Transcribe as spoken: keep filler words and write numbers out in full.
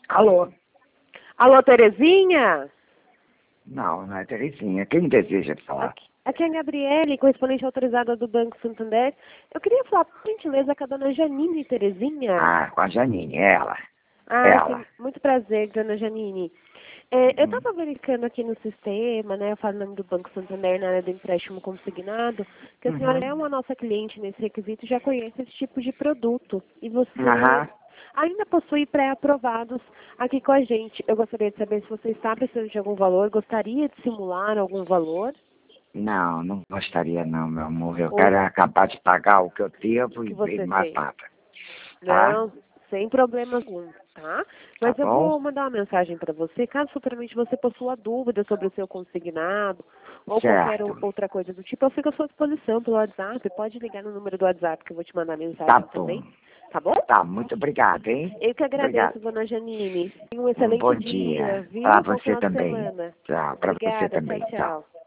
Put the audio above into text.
Alô? Alô, Terezinha? Não, não é Terezinha. Quem deseja falar? Aqui, aqui é a Gabriele, correspondente autorizada do Banco Santander. Eu queria falar, por gentileza, com a dona Janine Terezinha. Ah, com a Janine, ela. Ah, Ela. sim, muito prazer, dona Janine. É, eu Hum. estava verificando aqui no sistema, né, falando do Banco Santander na área do empréstimo consignado, que a senhora Uhum. é uma nossa cliente nesse requisito e já conhece esse tipo de produto. E você Aham. ainda possui pré-aprovados aqui com a gente. Eu gostaria de saber se você está precisando de algum valor, gostaria de simular algum valor? Não, não gostaria não, meu amor. Eu Ou quero acabar de pagar o que eu devo que e ver você mais tem? nada. Tá? Não, sem problema algum, tá? Tá Mas eu bom? vou mandar uma mensagem para você, caso futuramente você possua dúvida sobre o seu consignado ou qualquer o- Certo. outra coisa do tipo, eu fico à sua disposição pelo WhatsApp. Pode ligar no número do WhatsApp que eu vou te mandar Tá mensagem bom. também, tá bom? Tá, muito obrigado, hein? Eu que Obrigado. agradeço, dona Janine. Tenha um Um bom excelente dia. dia, Pra viu? Bom você final de também. semana. Tchau, pra você Obrigada, tchau, também. Tchau. tchau.